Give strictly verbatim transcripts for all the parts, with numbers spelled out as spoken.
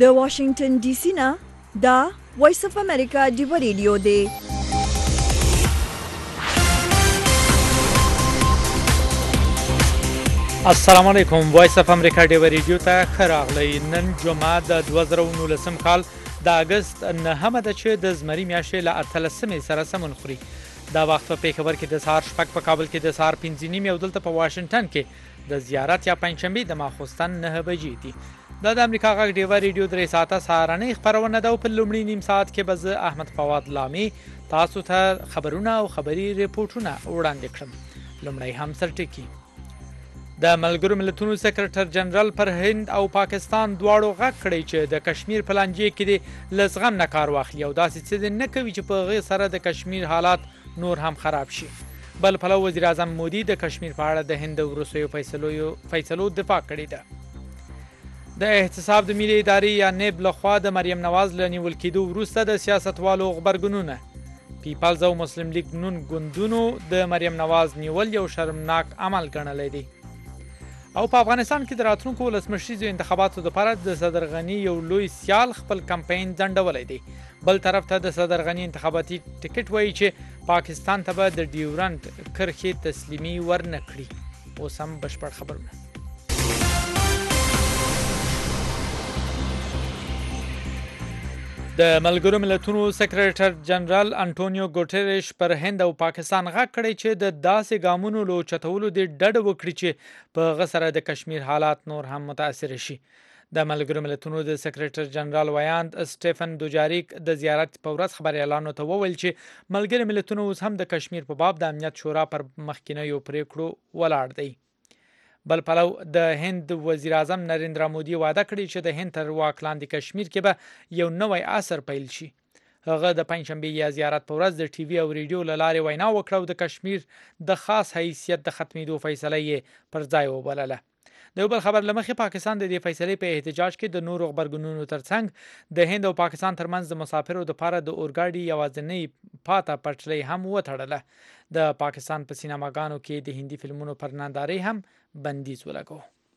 د واشنگټن ډي سي نه دا وایس اف امریکا ډیو ریډیو دی. السلام علیکم. وایس اف امریکا ډیو ریډیو ته ښه راغلی. نن جمعه د دوه زره او نولسم کال د اګست نهمه ده چې د زمري میاشتې له اتلسمې سره سمون خوري. دا وخت په پیښور کې د سهار شپږ، په کابل کې د سهار پنځه نیمې او دلته په واشنګټن کې د زیارت یا پنجشنبې د ماخوستن نهه بجې دي. دا د امریکا غږ ډیو ریډیو درې ساعته سهارنۍ خپرونه ده او په لومړي نیم ساعت کې به زه احمد فواد لامي تاسو ته خبرونه او خبري ریپورټونه وړاندې کړم. لومړی هم سرټکی. د ملګرو ملتونو سکرټر جنرال پر هند او پاکستان دواړو غږ کړی چې د کشمیر په لانجې کې د لزغم نه کار واخلي او داسې څه نه کوي چې په هغې سره د کشمیر حالات نور هم خراب شي. بل پلو وزیر اعظم مودي د کشمیر په اړه د هند وروستیو فیصلو فیصلو دفاع کړې ده. د احتساب د ملي ادارې یا نیب لخوا د مریم نواز له نیول کېدو وروسته د سیاستوالو غبرګونونه. پیپلز او مسلم لیگ نون ګوندونو د مریم نواز نیول یو شرمناک عمل ګڼلی دی. او په افغانستان کې د راتلونکو ولسمشریزو انتخاباتو لپاره د صدر غني یو لوی سیال خپل کمپاین ځنډولی دی. بل طرف ته د صدر غني انتخاباتي ټکټ وایي چې پاکستان ته به د ډیورنډ کرښې تسلیمي ورنه کړي. اوس هم بشپړ خبرونه. د ملګرو ملتونو سکرټر جنرال انټونیو ګوټریش پر هند او پاکستان غږ کړی چې د داسې ګامونو له اوچتولو دې ډډه وکړي چې په هغه سره د کشمیر حالات نور هم متاثر شي. د ملګرو ملتونو د سکرټر جنرال ویاند سټیفن دوجاریک د زیارت په ورځ خبریالانو ته وویل چې ملګري ملتونو اوس هم د کشمیر په باب د امنیت شورا پر مخکینیو پریکړو ولاړ دی. بل پلو د هند وزیر اعظم نریندرا مودي وعده کړې چې د هند تر واک لاندې کشمیر کې به یو نوی عصر پیل شي. هغه د پنجشنبې یا زیارت په ورځ د ټي وي او ریډیو له لارې وینا وکړه او د کشمیر د خاص حیثیت د ختمېدو فیصله یې پر ځای وبلله. د یو بل خبر له مخې پاکستان د دې فیصلې په احتجاج کې د نورو غبرګونونو ترڅنګ د هند او پاکستان ترمنځ د مسافرو لپاره د اورګاډي یوازینۍ پاته پټلۍ هم وتړله. د پاکستان په سینماګانو کې د هندي فلمونو پر نندارۍ هم بندیز ولګو.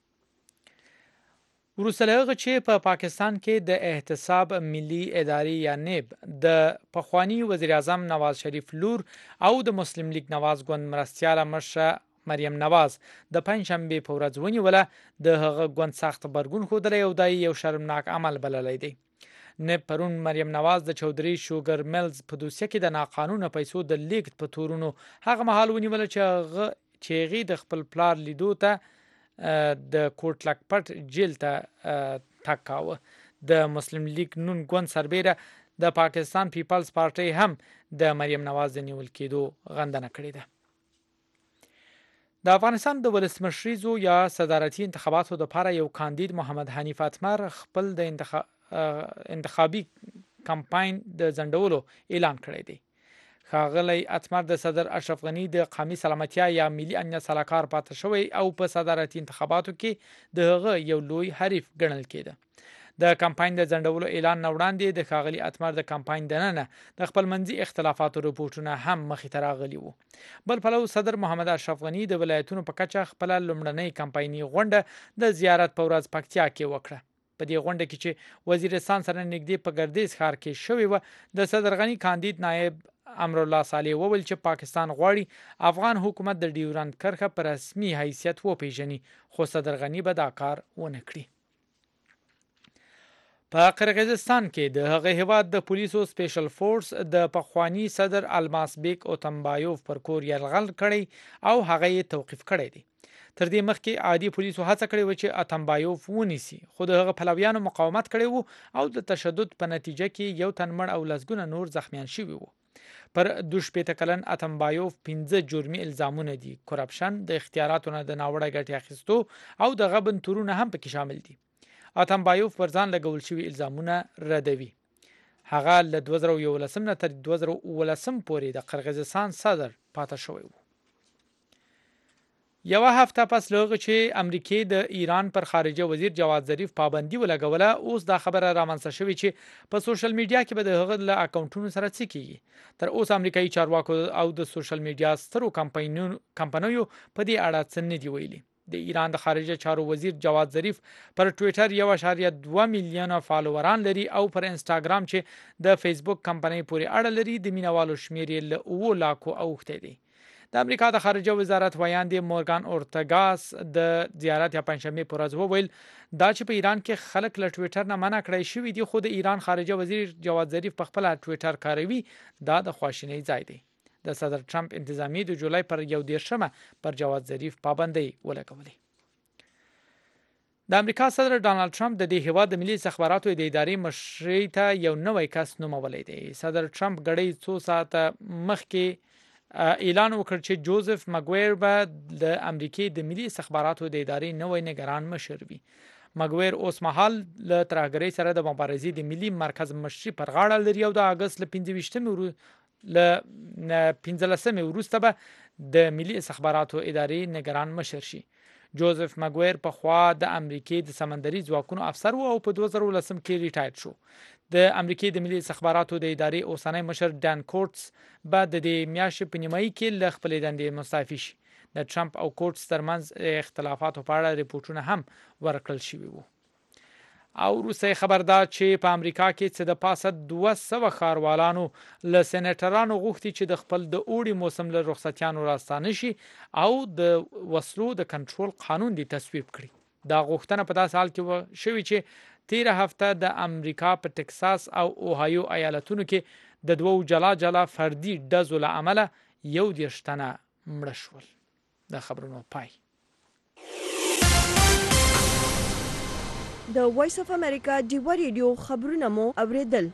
وروسته له هغه چې په پاکستان کې د احتساب ملي ادارې یا نیب د پخوانی وزیر اعظم نواز شریف لور او د مسلم لیگ نواز ګوند مرستیاله مشره مریم نواز د پنجشنبې په ورځ ونیوله، د هغه ګوند سخت غبرګون ښودلی او دا یو شرمناک عمل بللی دی. نیب پرون مریم نواز د چودري شوګر میلز په دوسیه کې د ناقانونه پیسو د لیږد په تورونو هغه مهال ونیوله چې هغه چې هغې د خپل پلار لیدو ته د کوټ لکپټ جیل ته تګ کاوه. د مسلم لیگ نون ګوند سربیره د پاکستان پیپلز پارټۍ هم د مریم نواز د نیول کېدو غندنه کړې ده. د افغانستان د ولسمشریزو یا صدارتي انتخاباتو لپاره یو کاندید محمد حنیف اتمر خپل د انتخاب انتخابي کمپاین د ځنډولو اعلان کړی دی. ښاغلی اتمر د صدر اشرف غني د قومي سلامتیا یا ملي امنیت سلاکار پاتې شوی او په صدارتي انتخاباتو کې د هغه یو لوی حریف ګڼل کېده. د کمپاین د ځنډولو اعلان نه وړاندې د ښاغلي اتمر د کمپاین دننه د خپلمنځي اختلافاتو رپورټونه هم مخې ته راغلي وو. بل پلو صدر محمد اشرف غني د ولایتونو په کچه خپله لومړنۍ کمپایني غونډه د زیارت په ورځ پکتیا کې وکړه. په دې غونډه کې چې وزیرستان سره نږدې په ګردیز ښار کې شوې وه، د صدر غني کاندید نایب امرالله صالح وویل چې پاکستان غواړي افغان حکومت د ډیورنډ کرښه په رسمي حیثیت وپیژني، خو صدر غني به دا کار ونه کړي. په قرغیزستان کې د هغه هیواد د پولیسو سپیشل فورس د پخوانی صدر الماس بیک اوتمبایوف پر کور یرغل کړی او هغه یې توقیف کړی دی. تر دې مخکې عادي پولیسو هڅه کړې و چې اتمبایوف ونیسي، خو د هغه پلویانو مقاومت کړی وو او د تشدد په نتیجه کې یو تن مړ او لسګونه نور زخمیان شوي وو. پر دوه شپېته کلن اتمبایوف پنځه جرمي الزامونه دي، کرپشن، د اختیاراتو نه د ناوړه ګټې اخیستو او د غبن تورونه هم پکې شامل دي. اتمبایوف پر ځان لګول شوي الزامونه ردوي. هغه له دوه زره یولسم نه تر دوه زره اوولسم پورې د قرغیزستان صدر پاتې شوی و. یوه هفته پس له هغه چې امریکې د ایران پر خارجه وزیر جواد ظریف پابندي ولګوله، اوس دا خبره رامنځته شوې چې په سوشل میډیا کې به د هغه له اکاونټونو سره څه کیږي. تر اوسه امریکایي چارواکو او د سوشل میډیا سترو کمپنیو په دې اړه څه نه دي ویلي. د ایران د خارجه چارو وزیر جواد ظریف پر ټوئیټر یو اشاریه دوه میلیونه فالووران لري او پر انسټاګرام چې د فیسبوک کمپنۍ پورې اړه لري د مینوالو شمیر یې له اوو لاکو اوښتی دی. د امریکا د خارجه وزارت ویاند مورګان اورتګاس د زیارت یا پنځشنبه پر ورځ وویل دا چې په ایران کې خلک له ټوئیټر نه منع کړی شوی دی خو د ایران خارجه وزیر جواد ظریف په خپل ټوئیټر کاروي دا د خواشینۍ ځای دی. د صدر ټرمپ انتظامی د جولای پر یو دیرشمه پر جواد ظریف پابندۍ ولګولې. د امریکا صدر ډانلډ ټرمپ د دې هیواد د ملي استخباراتو د ادارې مشرۍ ته یو نوی کس نومولی دی. صدر ټرمپ غړي څو ساعته مخکې اعلان وکړ چې جوزف مګویر به د امریکای د ملي استخباراتو د ادارې نوی نگران مشر وي. مګویر اوس مهال له ترهګرۍ سره د مبارزې د ملي مرکز مشري پر غاړه لري او د اگست له پنځه ویشتمې له پنځلسمې وروسته به د ملي استخباراتو ادارې نگران مشر شي. جوزف مګویر په خوا د امریکای د سمندري ځواکونو افسر و او په دوه زره ولسم کې ریټایر شو. د امریکای د ملي استخباراتو د ادارې اوسنی مشر ډان کورټس بعد د دې میاشتې په نیمایي کې له خپلې دندې مستعفي شي. د ټرمپ او کورټس ترمنځ اختلافاتو په اړه ریپورتونه هم ورکړل شوي وو. او روسي خبردار چې په امریکا کې څه د پاسه دوه سوه ښاروالانو له سېنیټرانو غوښتي چې د خپل د اوړي موسم له رخصتیانو راستانه شي او د وسلو د کنټرول قانون دی تصویب کړي. دا غوښتنه په داسې حال کې شوې چې تیره هفته د امریکا په ټکساس او اوهایو ایالتونو کې د دوو جلا جلا فردي ډزو له امله یو دېرش تنه مړه شول. د خبرونو پای. د وایس اف امریکا ډیوا ریډیو خبرونه مو اوریدل.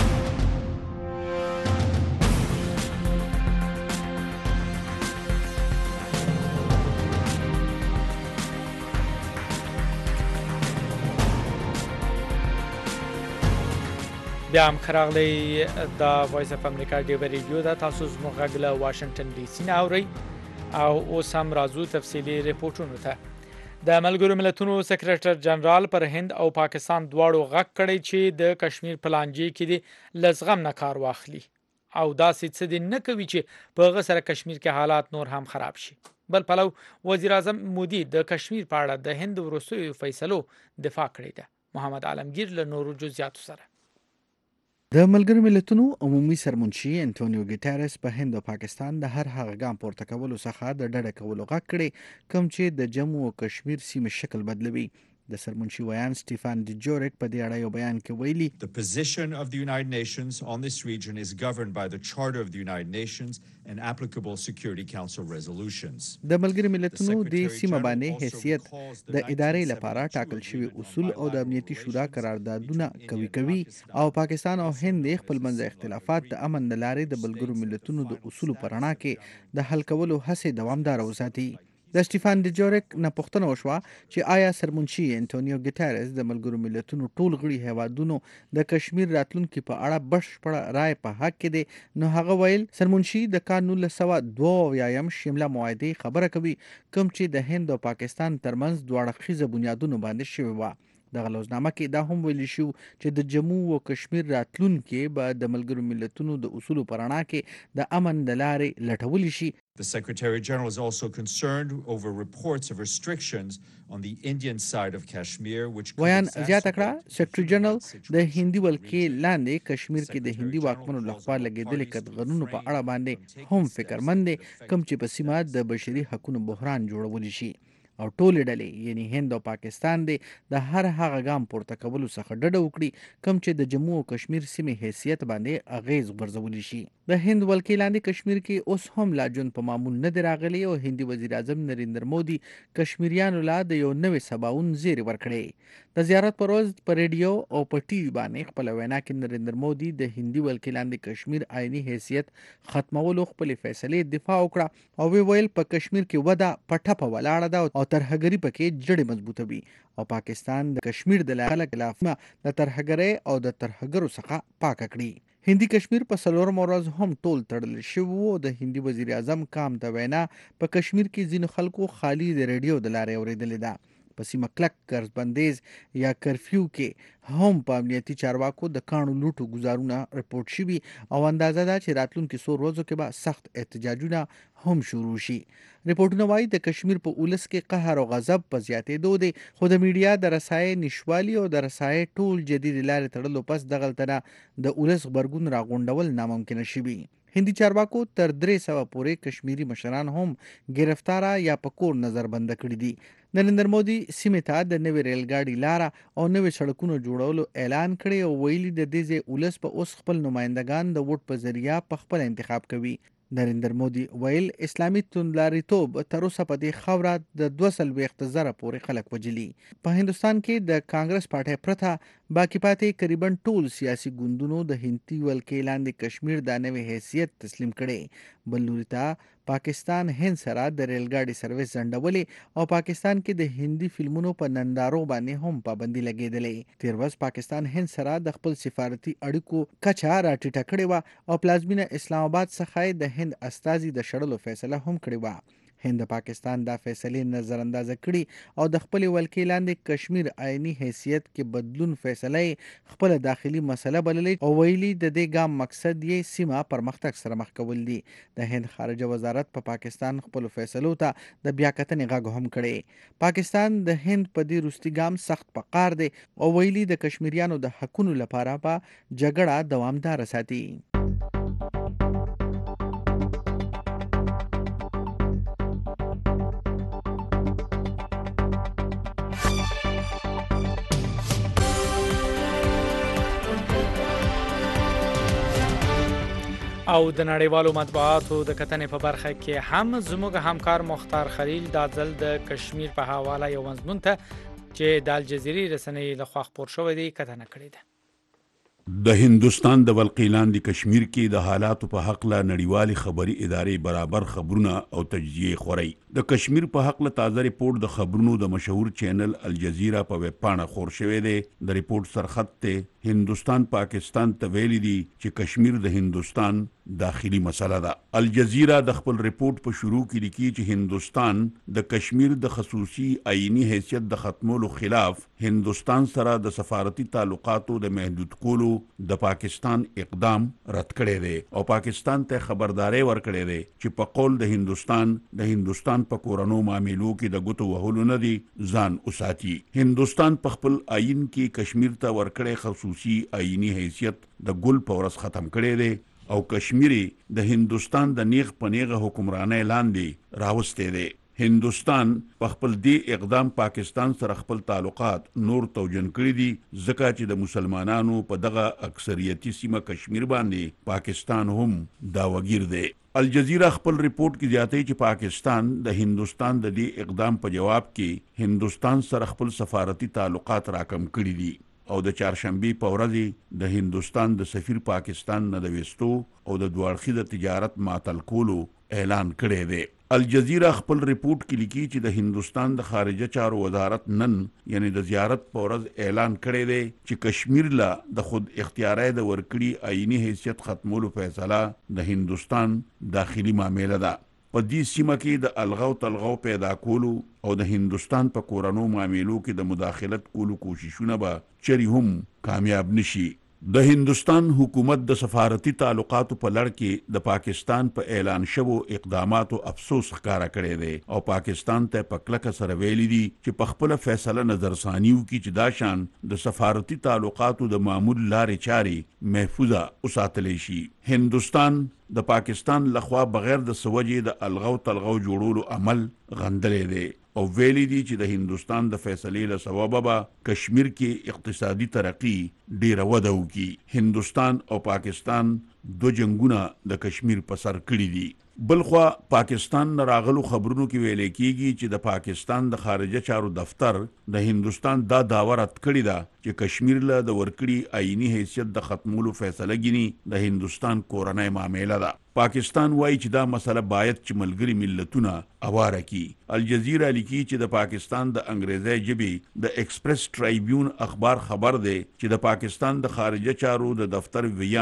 بیا هم خراغلی د وایس اف امریکا ډیوا ریډیو دا تاسو زموږ غږ له واشنگټن ډي سي نه اورئ او اوس هم راځو تفصیلي ریپورټونو ته. د ملګرو ملتونو سکرټر جنرال پر هند او پاکستان دواړو غږ کړی چې د کشمیر پلانجې کې د لزغم نه کار واخلي او داسې څه دې نه کوي چې په هغه سره کشمیر کې حالات نور هم خراب شي. بل پلو وزیر اعظم مودي د کشمیر په اړه د هند وروستیو فیصلو دفاع کړې ده. محمد عالمگیر له نورو جزئیاتو سره. د ملګرو ملتونو عمومي سرمنشي انټونیو ګیټارس په هند او پاکستان د هر هغه ګام پورته کولو څخه د ډډه کولو غږ کړی کوم چې د جموں او کشمیر سیمې شکل بدلوي. د سرمنشي ویان سټیفان ډیجورک په دې اړه یو بیان کې ویلي The position of the United Nations on this region is governed by the Charter of the United Nations and applicable Security Council resolutions. د ملګرو ملتونو د سیمه باندې حیثیت د ادارې لپاره ټاکل شوی اصول او د امنیتي شورا قراردادونه کوي کوي او پاکستان او هند خپل منځ اختلافات د امن لارې د ملګرو ملتونو د اصول پر رڼا کې د حل کولو هڅې دوامدار وساتي. د سټیفان ډیجورک نه پوښتنه وشوه چې آیا سرمنشي انټونیو ګیټارس د ملګرو ملتونو ټول غړي هیوادونو د کشمیر راتلونکي په اړه بشپړه رائے په حق کې دی نو هغه ویل سرمنشي د کال نولس سوه دوه اویایم شمله معاهدې خبره کوي کوم چې د هند او پاکستان ترمنځ دواړه اړخیزه بنیادونو باندې شوې وه. د غلوزنامه کې دا هم ویل شو چې د جموں او کشمیر راتلونکي به د ملګرو ملتونو د اصولو پر رڼا کې د امن د لارې لټول شي. The Secretary General is also concerned over reports of restrictions on the Indian side of Kashmir which ویان زیاته کړه سیکرټری جنرال د هندي ولکې لاندې کشمیر کې د هندي واکمنو لخوا لګېدلې قطغنونو په اړه باندې هم فکرمند دي کوم چې په سیمه د بشري حقوقو بحران جوړول شي او ټولې ډلې یعنی هند او پاکستان دي د هر هغه ګام پورته کولو څخه ډډه وکړي کوم چې د جموں او کشمیر سیمې حیثیت باندې اغیز غورځولی شي. د هند ولکې لاندې کشمیر کې اوس هم لا جون په معمول نه دی راغلی او هندي وزیر اعظم نریندر مودي کشمیریانو لا د یو نوې سباون زیری ورکړي. د زیارت پر ورځ په ریډیو او په ټي وي باندې خپل وینا کې نریندر مودي د هندي ولکې لاندې کشمیر آئینی حیثیت ختمولو خپل فیصلې دفاع وکړه او وی ویل په کشمیر کې وده پټه ولاړه ده او ترهګری پکې جړې مضبوطوي او پاکستان د کشمیر د خلاف د ترهګری او د ترهګرو څخه پاک کړي. هندي کشمیر په څلورم ورځ هم ټول تړل شوی و. د هندي وزیر اعظم کام ته وینا په کشمیر کې ځینو خلکو خالی د ریډیو د لارې اوریدلې ده. په سیمه کلک ګرځبندیز یا کرفیو کې هم په امنیتي چارواکو د کاڼو لوټو ګزارونه رپورټ شوي او اندازه ده چې راتلونکي څو ورځو کې به سخت احتجاجونه هم شروع شي. رپورټونه وایي د کشمیر په اولس کې قهر او غضب په زیاتېدو دی، خو د میډیا د رسایي نشوالي او د رسایي ټول جدید لارې تړلو پس دغلته د اولس غبرګون راغونډول ناممکنه شوي. هندي چارواکو تر درې سوه پورې کشمیري مشران هم گرفتاره یا په کور نظر بنده کړي دي. نریندر مودي سیمې ته د نوې ریل ګاډي لاره او نوې سړکونو جوړولو اعلان کړی او ویلي د دې ځای اولس په اوس خپل نمایندګان د ووټ په ذریعه په خپل انتخاب کوي. نریندر مودي ویل اسلامي توندلاریتوب تر اوسه په دې خاوره د دوه څلوېښت زره پورې خلک وژلي. په هندوستان کې د کانګرس پارټۍ پرته باقي پاتې تقریبا ټول سیاسي ګوندونو د هندي ولکې لاندې کشمیر د نوې حیثیت تسلیم کړي. بل لوري ته پاکستان هند سره د ریل ګاډي سرویس ځنډولې او پاکستان کې د هندي فلمونو په نندارو باندې هم پابندي لګېدلې. تیر ورځ پاکستان هند سره د خپل سفارتي اړیکو کچه راټیټه کړې وه او پلازمینه اسلام آباد څخه د هند استازي د شړلو فیصله هم کړې وه. هند پاکستان دا فیصلې نظر اندازه کړي او د خپل ولکې لاندې کشمیر آئینی حیثیت کې بدلون فیصله خپل داخلي مسله بللې او ویلي د دې ګام مقصد یې سیمه پرمختګ سره مخ کول دي. د هند خارجه وزارت په پا پاکستان خپل فیصلو ته د بیا کتنې غږ هم کړي. پاکستان د هند په دې روستي ګام سخت په قار دی او ویلي د کشمیریانو د حقونو لپاره به جګړه دوامدار ساتي. او د نړیوالو مطبوعاتو د کتنې په برخه کې هم زموږ همکار مختار خلیل دا ځل د کشمیر په حواله یو مضمون ته چې د الجزیري رسنۍ لخوا خپور شوی دی کتنه کړې ده. د هندوستان د ولکې لاندې کشمیر کې د حالاتو په حق له نړیوالې خبري ادارې برابر خبرونه او تجزیه خوري. د کشمیر په حق له تازه ریپورت د خبرونو د مشهور چینل الجزیره په ویب پاڼه خور شوی دی. د ریپورت سرخط ته هندوستان پاکستان ته ویلي دي چې کشمیر د هندوستان داخلي مسله ده. الجزیره د خپل ریپورت په شروع کې لیکي چې هندوستان د کشمیر د خصوصي آئینی حیثیت د ختمولو خلاف هندوستان سره د سفارتي تعلقاتو د محدود کولو د پاکستان اقدام رد کړی دی او پاکستان ته خبرداري ورکړی دی چې په قول د هندوستان د هندوستان په کورونو معاملو کې د ګوتو وهلو نه دي ځان وساتي. هندوستان په خپل آئین کې کشمیر ته ورکړی خصوصي آئینی حیثیت د ګل په ورځ ختم کړی دی او کشمیری د هندوستان د نیغ پنیغه حکمرانۍ لاندې راوستی دی. هندوستان په خپل دې اقدام پاکستان سره خپل تعلقات نور توجن کړی دي ځکه چې د مسلمانانو په دغه اکثریتي سیمه کشمیر باندې پاکستان هم داوګیر دی. الجزیره خپل ریپورت کې زیاتوي چې پاکستان د هندوستان د دې اقدام په جواب کې هندوستان سره خپل سفارتي تعلقات راکم کړي دي او د چهارشنبې په ورځ د هندوستان د سفیر پاکستان نه د وستو او د دوه اړخیزه تجارت معطل کولو اعلان کړی دی. الجزیره خپل ریپورت کې لیکي چې د هندوستان د خارجه چارو وزارت نن یعنی د زیارت په ورځ اعلان کړی دی چې کشمیر له د خود اختیارۍ د ورکړي آئینی حیثیت ختمولو فیصله د هندوستان داخلي معامله ده. په دې سیمه کې د الغو تلغو پیدا کولو او د هندوستان په کورونو معاملو کې د مداخلت کولو کوششونه به چری هم کامیاب نشي. د هندوستان حکومت د سفارتي تعلقاتو په لړ کې د پاکستان په اعلان شوو اقداماتو افسوس ښکارا کړی دی او پاکستان ته په کلکه سره ویلي دي چې په خپل فیصله نظرثانیو کې چې دا شان د سفارتي تعلقاتو د معمول لارې چارې محفوظه وساتلی شي. هندوستان د پاکستان لخوا بغیر د سوجې د الغو تلغو جوړولو عمل غندلې دی او ویلي دي چې د هندوستان د فیصلې له سببه به کشمیر کې اقتصادي ترقی ډیره وده وکړي. هندوستان او پاکستان دو جنگونه د کشمیر په سر کړي دي. بلخوا پاکستان نه راغلو خبرونو کې ویل کېږي چې د پاکستان د خارجه چارو دفتر د هندوستان دا داوا رد کړې ده چې کشمیر له د ورکړي آئینی حیثیت د ختمولو فیصله ګینی د هندوستان کورنۍ معامله ده. پاکستان وایي چې دا مسله باید چې ملګري ملتونه اواره کړي. الجزیره لیکي چې د پاکستان د انګریزي ژبې د ایکسپریس ټرایبیون اخبار خبر دی چې د پاکستان د خارجه چارو د دفتر ویان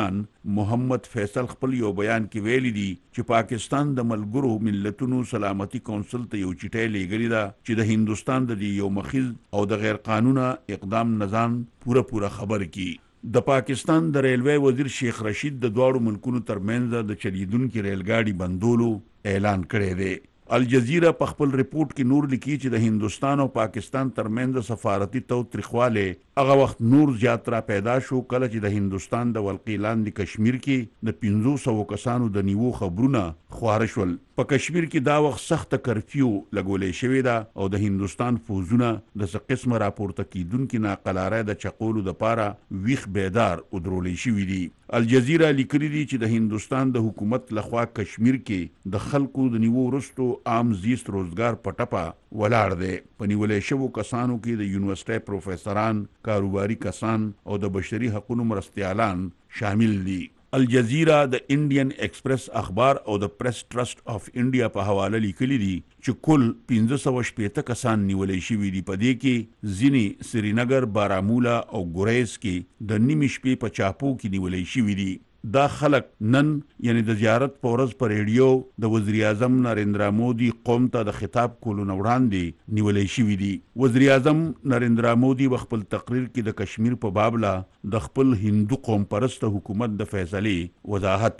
محمد فیصل خپل یو بیان کې ویلي دي چې پاکستان د ملګرو ملتونو سلامتي کونسل ته یو چټۍ لیږلې ده چې د هندستان د یو مخیز او د غیر قانونه اقدام نظام پوره پوره خبر کړي د پاکستان د ریلوے وزیر شیخ رشید د دواړو ملکونو ترمنځ د چلیدونکو ریلګاډي بندولو اعلان کړی دی الجزیره په خپل ریپورت کې نور لیکي چې د هندستان او پاکستان ترمنځ سفارتي توتریخواله هغه وخت نور زیات را پیدا شو کله چې د هندستان د ولقې لاندې کشمیر کې د پنځه سوه کسانو د نیوو خبرونه خواره شول په کشمیر کې دا وخت سخت کرفیو لګولې شوې ده او د هندستان فوزونه د څه قسمه راپورته کیدونکو ناقلاره د چقولو د پاره ویخ بیدار ودرولې شوې دي الجزیره لیکلي دي چې د هندستان د حکومت لخوا کشمیر کې د خلکو د نیوو وروسته عام زیست روزګار پټپا ولاړ دی په نیولې شوو کسانو کې د یونیورسيټي پروفیسوران کاروباري کسان او د بشري حقوقو مرستيالان شامل دي الجزیره د انډین ایکسپریس اخبار او د پریس ټرست اف انډیا په حواله لیکلي دي چې کل پنځه سوه شپېته کسان نیولې شوي دي په دې کې ځینې سرینګر بارامولا او ګریز کې د نیمې شپې په چاپو کې نیولې شوي دي دا خلک نن یعنی د زیارت په ورځ په ریډیو د وزیر اعظم نریندرا مودي قوم ته د خطاب کولو نه وړاندې نیولې شوي دي وزیر اعظم نریندرا مودي په خپل تقریر کې د کشمیر په بابله د خپل هندو قوم پرسته حکومت د فیصلې وضاحت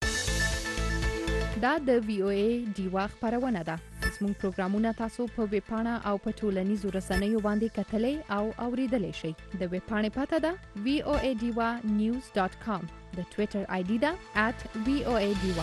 کړي دا د وی او ای ډیوا خبرونه ده زموږ پروګرامونه تاسو په ویب پاڼه او په ټولنیزو رسنیو باندې کتلې او اوریدلای شئ د ویب پاڼې پته ده وی او ای ډیوا نیوز ډاٹ کام د ټوئیټر آی ډي ده ات وی او ای ډیوا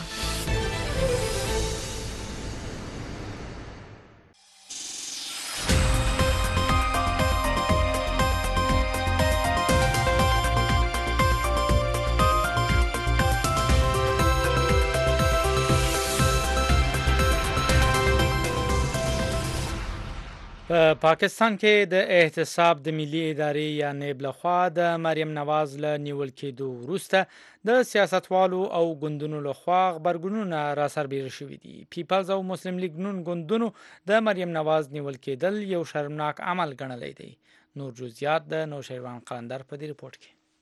په پاکستان کې د احتساب د ملي ادارې یا نیب لخوا د مریم نواز له نیول کېدو وروسته د سیاستوالو او ګوندونو لخوا غبرګونونه را سربیره شوي دي پیپلز او مسلم لیگ نون ګوندونو د مریم نواز نیول کېدل یو شرمناک عمل ګڼلی دی نور جزئیات د نوشیروان قلندر په دې رپورټ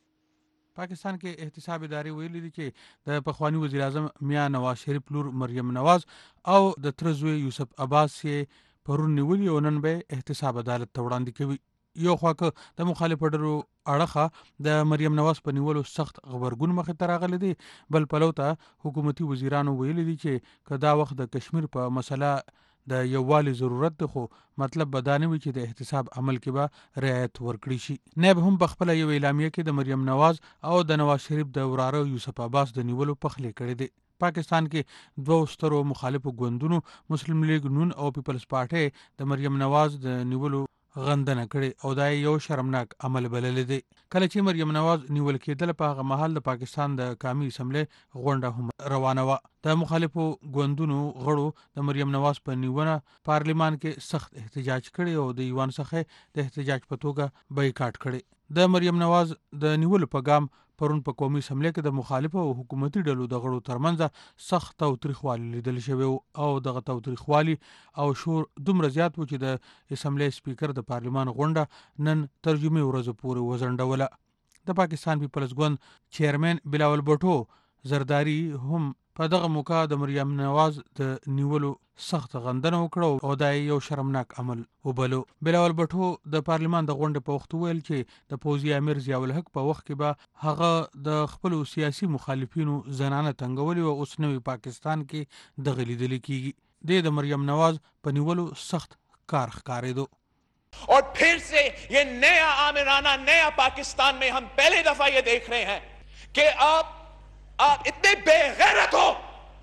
کې پاکستان کې احتساب ادارې ویلي دي چې د پخوانی وزیر اعظم میاں نواز شریف لور مریم نواز او د تر زوی یوسف عباس یې پرون نیولي او نن به احتساب عدالت ته وړاندې کوي یو خوا که د مخالفو ډلو اړخه د مریم نواز په نیولو سخت غبرګون مخې ته راغلی دی بل پلو ته حکومتي وزیرانو ویلي دي چې که دا وخت د کشمیر په مسله د یووالي ضرورت دی خو مطلب به دا نه وي چې د احتساب عمل کې به رعایت ورکړي شي نیب هم په خپله یو اعلامیه کې د مریم نواز او د نواز شریف د وراره یوسف عباس د نیولو پخلی کړی دی پاکستان کې دوه سترو مخالفو ګوندونو مسلم لیگ نون او پیپلز پارټي د مریم نواز د نیولو غندنه کړي او دا یو شرمناک عمل بللی دی کله چې مریم نواز نیول کېدل په هغه مهال د پاکستان د قومي اسمبلی غونډه هم روانه وه د مخالفو ګوندونو غړو د مریم نواز په نیونه پارلیمان کې سخت احتجاج کړي او د ایوان څخه د احتجاج په توګه بایکاټ کړي د مریم نواز د نیولو په ګام پرون په قومي اسمبلی کې د مخالفو او حکومتي ډلو د غړو ترمنځ سخت تاوتریخوالی لیدل شوی او دغه تاوتریخوالی او شور دومره زیات و چې د اسمبلی سپیکر د پارلیمان غونډه نن ترجمې ورځو پورې وځنډوله د پاکستان پیپلز ګوند چیرمن بلاول بټو زرداری هم په دغه موقع د مریم نواز د نیولو سخت غندنه وکړه او دا یو شرمناک عمل وبلو بلاول بټو د پارلیمان د غونډې په وخت ویل چې د پوځي امیر ضیاء الحق په وخت کې به هغه د خپل سیاسي مخالفینو زنانه تنګولي او اوس نوې پاکستان کې د غلیدل کیږي د مریم نواز په نیولو سخت کار ښکارېدو और फिर से ये नया आमिराना नया पाकिस्तान में हम पहली दफा ये देख रहे हैं कि आप आप इतने बेगैरत हो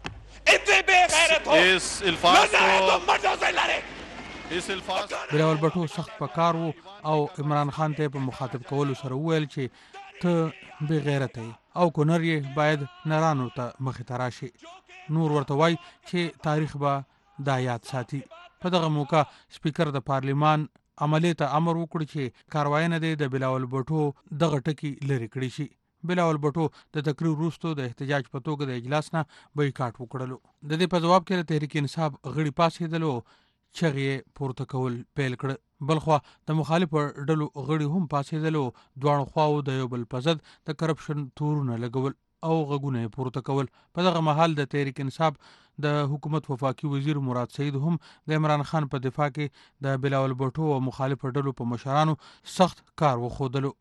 इतने बेगैरत हो इस अल्फाज को मर्दों से लड़े इस अल्फाज بلاول بټو سخت پکار وو او عمران خان ته په مخاطب کولو سره ویل چې ته بے غیرت یې او کونر یې باید نرانو ته مخې ته راشي نور ورته وای چې تاریخ به دا یاد ساتي په دغه موقع سپیکر د پارلیمان عملی ته امر وکړ چې کاروای نه دی د بلاول بټو دغه ټکی لري کړی شي بلاول بټو د تقریر وروسته د احتجاج په توګه د اجلاس نه بایکاټ وکړلو د دې په جواب کې تحریک انصاف غړي پاسېدلو چغې پورته کول پیل کړ بلخوا د مخالفو ډلو غړي هم پاسېدلو دواړو خواو د یو بل په ضد د کرپشن تورونه لګول او غږونه یې پورته کول. په دغه مهال د تحریک انصاف د حکومت وفاقي وزیر مراد سعید هم د عمران خان په دفاع کې د بلاول بھټو او مخالف ډلو په مشرانو سخت کار وښودلو.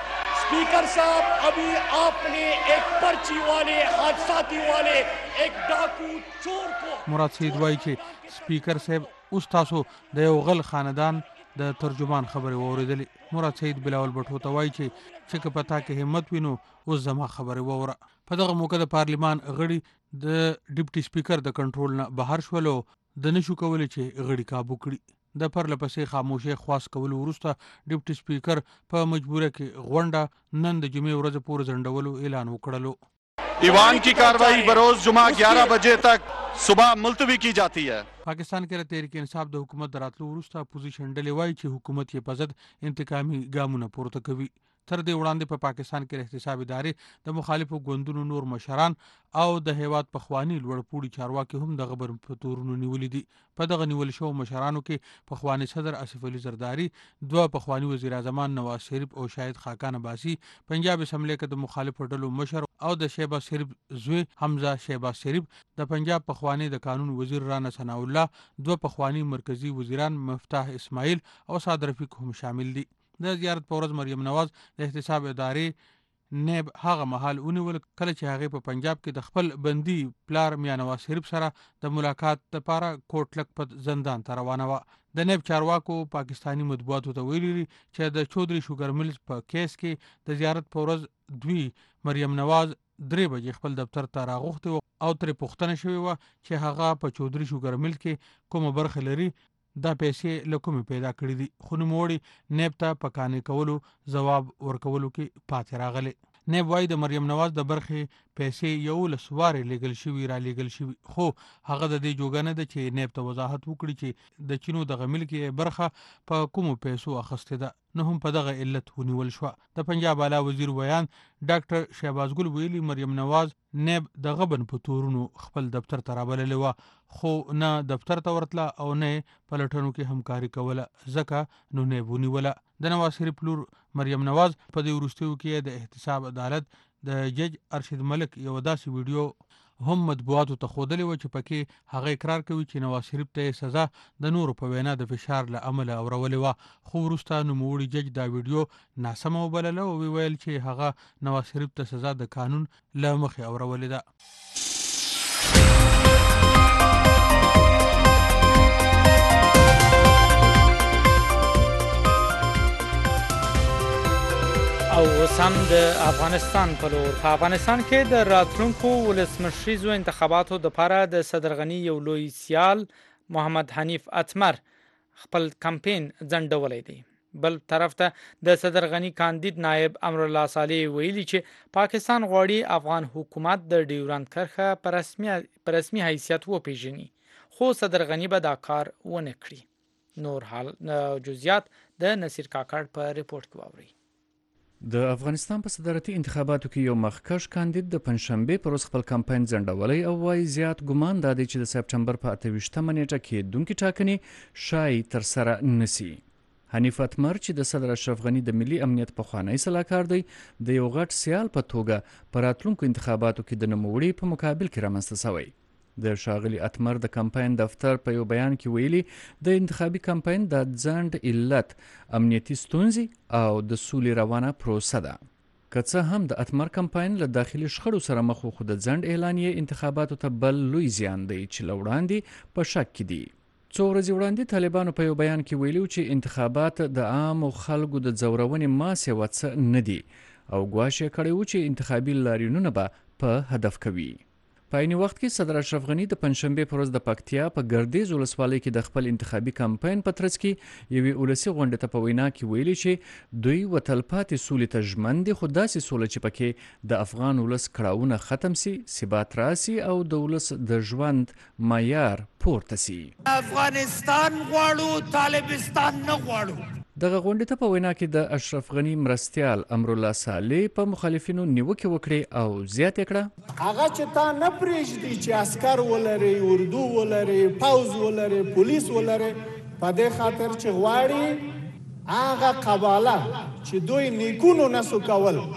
स्पीकर साहब अभी आपने एक पर्ची वाले हादसाती वाले एक डाकू चोर को مراد سعید وایي چې سپیکر صاحب اوس تاسو د یو غل خاندان د ترجمان خبرې واورېدلې. مراد سعید بلاول بھټو ته وایي چې چې که پتا کې همت وینو اوس زما خبرې واوره. په دغه موقع د پارلیمان غړي د ډیپټي سپیکر د کنټرول نه بهر شولو د نشو کولی چې غړي کابو کړي. د پرله پسې خاموشۍ خواست کولو وروسته ډیپټي سپیکر په مجبوره کې غونډه نن د جمعې ورځې پورې ځنډولو اعلان وکړلو. ایوان کی کاروائی بروز جمعہ گیارہ بجے تک صبح ملتوی کی جاتی ہے. پاکستان کې د تحریک انصاف د حکومت د راتلو وروسته اپوزیشن ډلې وایي چې حکومت یې په ضد انتقامي ګامونه پورته کوي. تر دې وړاندې په پا پاکستان کې د احتساب ادارې د مخالفو ګوندونو نور مشران او د هیواد پخواني لوړ پوړي چارواکي هم دغه بر په تورونو نیولي دي. په دغه نیول شوو مشرانو کې پخواني صدر آصف علي زرداري، دوه پخواني وزیر اعظمان نواز شریف او شاهد خاقان عباسي، پنجاب اسمبلی کې د مخالفو ډلو مشر او د شهباز شریف زوی حمزه شهباز شریف، د پنجاب پخواني د قانون وزیر رانا ثناء الله، دوه پخواني مرکزی وزیران مفتاح اسماعیل او سعد رفیق هم شامل دي. د زیارت په ورځ مریم نواز د احتساب ادارې نیب هغه مهال ونیول کله چې هغې په پنجاب کې د خپل بندي پلار میا نواز شریف سره د ملاقات لپاره کوټ لکپت زندان ته روانه وه. د نیب چارواکو پاکستانی مطبوعاتو ته ویلي چې د چودري شوګر ملز په کیس کې د زیارت په ورځ دوی مریم نواز درې بجې خپل دفتر ته راغوښتې وه او ترې پوښتنه شوې وه چې هغه په چودري شوګر ملز کې کومه برخه لري، دا پیسې له کومې پیدا کړي دي. خو نوموړي نیب ته په قانع کولو ځواب ورکولو کې پاتې راغلی. نیب وایي د مریم نواز د برخې پیسې یولس وارې لیږل شوي را لیږل شوي، خو هغه د دې جوګه نه ده چې نیب ته وضاحت وکړي چې د چینو دغه ملک یې برخه په کومو پیسو اخیستې ده، نو هم په دغه علت ونیول شوه. د پنجاب اعلی وزیر ویان ډاکټر شهباز ګل ویلي مریم نواز نیب د غبن په تورونو خپل دفتر ته رابللې وه، خو نه دفتر ته ورتله او نه په لټنو کې همکاري کوله، ځکه نو نیب ونیوله. د نواز شریف لور مریم نواز په دې وروستیو کې د احتساب عدالت د جج ارشد ملک یو داسې ویډیو هم مطبوعاتو ته ښودلې وه چې پکې هغه اقرار کوي چې نواز شریف ته یې سزا د نورو په وینا د فشار له امله اورولې وه، خو وروسته نوموړي جج دا ویډیو ناسمه وبلله او وویل چې هغه نواز شریف ته سزا د قانون له مخې اورولې ده. او اوس هم د افغانستان په لور. په افغانستان کې د راتلونکو ولسمشریزو انتخاباتو دپاره د صدرغني یو لوی سیال محمد حنیف اتمر خپل کمپین ځنډولی دی. بل طرف ته د صدرغني کاندید نایب امرالله صالح ویلي چې پاکستان غواړي افغان حکومت د ډیورند کرښه په رسمي په رسمي حیثیت وپیژني، خو صدرغني به دا کار ونه کړي. نور حال جزئیات د نصیر کاکړ په ریپورت کې واورئ. د افغانستان په صدارتي انتخاباتو کې یو مخکښ کاندید د پنځشنبې پر ورځ خپل کمپاین ځنډولی او وایي زیات ګمان دا دی چې د سپټمبر په اته ویشتمه نیټه کېدونکې ټاکنې شاید ترسره نسي. حنیف اتمر چې د صدر اشرف غني د ملي امنیت پخوانی سلاکار دی، د یو غټ سیال په توګه په راتلونکو انتخاباتو کې د نوموړي په مقابل کې رامنځته شوی. د ښاغلي اتمر د کمپاین دفتر په یو بیان کې ویلي د انتخابي کمپاین د ځنډ علت امنیتي ستونزې او د سولې روانه پروسه ده. که څه هم د اتمر کمپاین له داخلي شخړو سره مخ و، خو د ځنډ اعلان یې انتخاباتو ته بل لوی زیان دی چې له وړاندې په شک کې دي. څو ورځې وړاندې طالبانو په یو بیان کې ویلي چې انتخابات د عامو خلکو د ځورونې ماس یوه څه نه دي او ګواښ یې کړی و چې انتخابي لاریونونه به په هدف کوي. په عین وخت کې صدر اشرف غني د پنځشنبې په ورځ د پکتیا په ګردیز ولسوالۍ کې د خپل انتخابي کمپاین په ترڅ کې یوې ولسي غونډې ته په وینا کې ویلي چې دوی وتلپاتې سولې ته ژمن دي، خو داسې سوله چې پکې د افغان ولس کړاوونه ختم سي، ثبات راسي او د ولس د ژوند معیار پورته سي. افغانستان غواړو، طالبستان نه غواړو. دغه غونډې ته په وینا کې د اشرف غني مرستیال امرالله صالح په مخالفینو نیوکې وکړې او زیاته کړه هغه چې تا نه پرېږدي چې عسکر ولري، اردو ولري، پوځ ولري، پولیس ولري، په دې خاطر چې غواړي هغه قباله چې دوی نیکونو نسو کول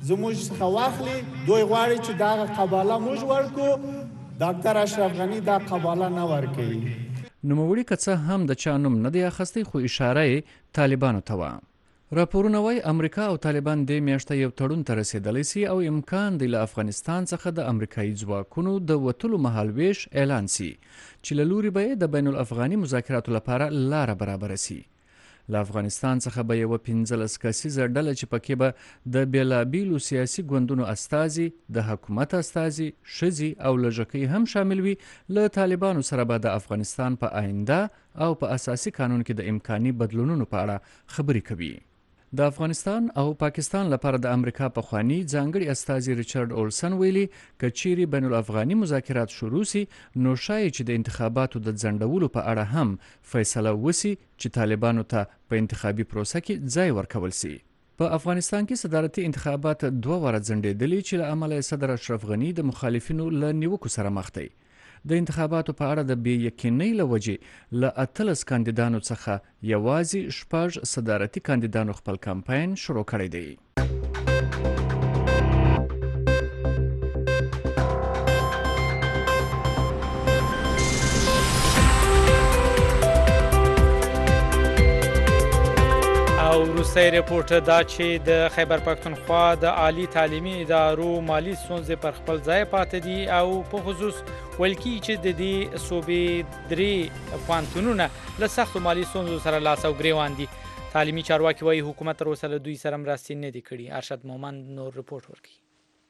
زموږ څخه واخلي. دوی غواړي چې دا قباله موږ ورکو. ډاکټر اشرف غنی دا قباله نه ورکوي. نوموړي که څه هم د چا نوم نه دی اخیستی خو اشاره یې طالبانو ته وه. راپورونه وایي امریکا او طالبان دې میاشته یو تړون ته رسېدلی سي او امکان دی له افغانستان څخه د امریکایي ځواکونو د وتلو مهالویش اعلان سي چې له لوري به یې د بین الافغاني مذاکراتو لپاره لاره برابره سي. له افغانستان څخه به یوه پنځلس کسیزه ډله چې پکې به د بېلابېلو سیاسي ګوندونو استازي، د حکومت استازي، ښځې او لږکۍ هم شامل وي، له طالبانو سره به د افغانستان په آینده او په اساسي قانون کې د امکاني بدلونونو په اړه خبرې کوي. د افغانستان او پاکستان لپاره د امریکا پخواني ځانګړي استازي ریچارډ اولسن ویلي که چیرې بین الافغاني مذاکرات شروع سي نو ښایي چې د انتخاباتو د ځنډولو په اړه هم فیصله وسي چې طالبانو ته په انتخابي پروسه کې ځای ورکول سي. په افغانستان کې صدارتي انتخابات دوه واره ځنډېدلي چې له امله صدر اشرف غني د مخالفینو له نیوکو سره مخ دی. د انتخاباتو په اړه د بې یقینۍ له وجې له اتلس کاندیدانو څخه یوازې شپږ صدارتي کاندیدانو خپل کمپاین شروع کړی دی. او وروستی رپورټ دا چې د خیبر پښتونخوا د عالی تعلیمي ادارو مالی ستونزې پر خپل ځای پاتې دي او په خصوص ویل کېږي چې د دې صوبې درې پوهنتونونه له سختو مالي ستونزو سره لاس او ګرېوان دي. تعلیمي چارواکي وایي حکومت تر اوسه له دوی سره مرستې نه دي کړي. ارشد مومند نور رپورټ ورکوي.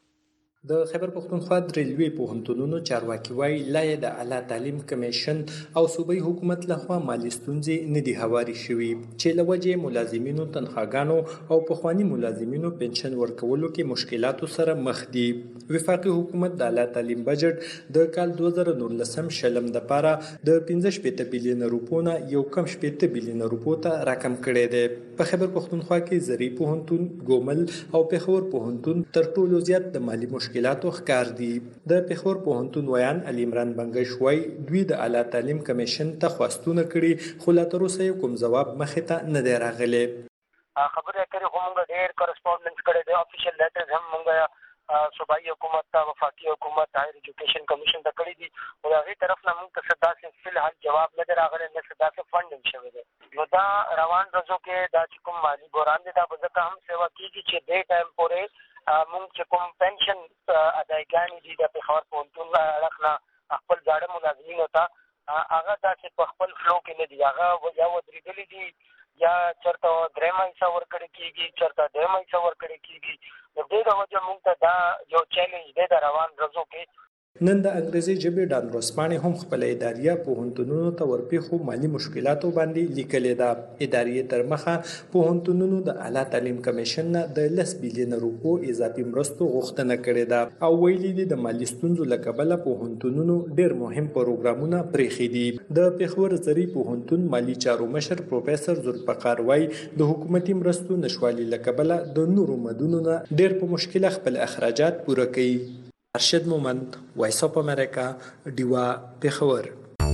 د خیبر پښتونخوا درې لوی پوهنتونونو چارواکي وایي لا یې د اعلی تعلیم کمیشن او صوبایي حکومت لخوا مالي ستونزې نه دي هواري شوي چې له وجې ملازمینو تنخواګانو او پخواني ملازمینو پنشن ورکولو کې مشکلاتو سره مخ دي. وفاقي حکومت د اعلی تعلیم بجټ د کال دوه زره نولسم شلم دپاره د پنځه شپېته بیلیونه روپو نه یو کم شپېته بیلیونه روپو ته راکم کړی دی. په خیبر پښتونخوا کې زرعي پوهنتون، ګومل او پېښور پوهنتون تر ټولو زیات د مالي مشکلاتو ښکار دي. د پېښور پوهنتون ویان علي عمران بنګش وایي دوی د اعلی تعلیم کمیشن ته خواستونه کړي خو لا تر اوسه یې کوم ځواب مخې ته نه دی راغلی. خبرې کړې خو موږ ډېر کرسپونډنس کړی دی، افیشیل لیټرز هم موږ صوبایي حکومت ته، وفاقي حکومت، هایر ایجوکیشن کمیشن ته کړي دي خو د هغې طرف نه موږ ته څه داسې فی الحال جواب نه دی راغلی، نه څه داسې فنډ شوی دی. نو دا روان ورځو کې دا چې کوم مالي بحران دی دا به ځکه هم سیوا کېږي چې دې ټایم پورې مونږ چې کوم پنشن ادایګانې دي د پېښور پوهنتون اړخ نه خپل زاړه ملازمینو ته هغه داسې په خپل فلو کې نه دي، هغه یا ودرېدلي دي یا چېرته درېیمه حصه ورکړې کېږي، چېرته دویمه حصه ورکړې کېږي. د دې د وجه مونږ ته دا یو چیلنج دی د روان ورځو کې. نن د انګریزي ژبې ډان ورځپاڼې هم خپله اداریه پوهنتونونو ته ورپېښو مالي مشکلاتو باندې لیکلې ده. ادارې تر مخه پوهنتونونو د اعلی تعلیم کمیشن نه د لس بیلیونه روپو اضافي مرستو غوښتنه کړې ده او ویلي دي د مالي ستونزو له کبله پوهنتونونو ډېر مهم پروګرامونه پرېښي دي. د پېښور زرعي پوهنتون مالي چارو مشر پروفیسر ذوالفقار وایي د حکومتي مرستو نشوالي له کبله د نورو مدونو نه ډېر په مشکله خپل اخراجات پوره کوي. ارشد مومند، وایس اف امریکا، ډیوا، پېښور.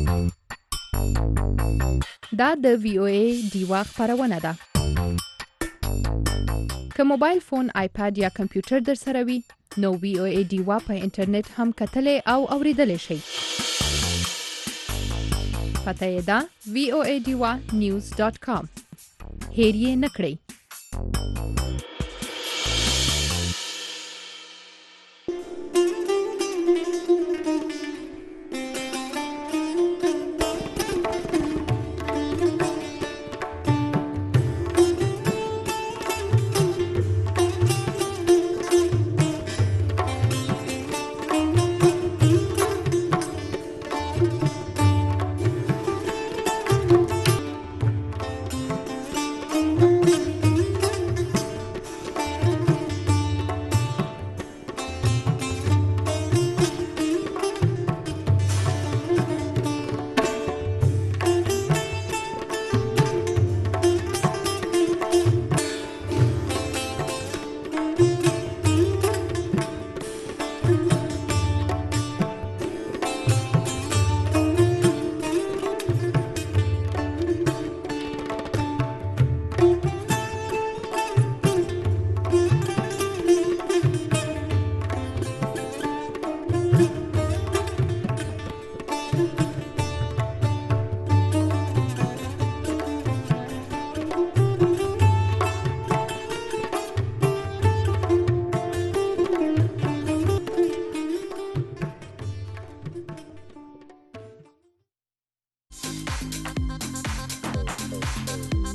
دا د وی او ای ډیوا خبرونه ده. که موبایل فون، آیپاد یا کمپیوټر در سره وي نو وی او ای ډیوا په انټرنیټ هم کتلی او اوریدلی شئ. پته یې ده وی او ای ډیوا نیوز ډاټ کام. هیر یې نه کړئ.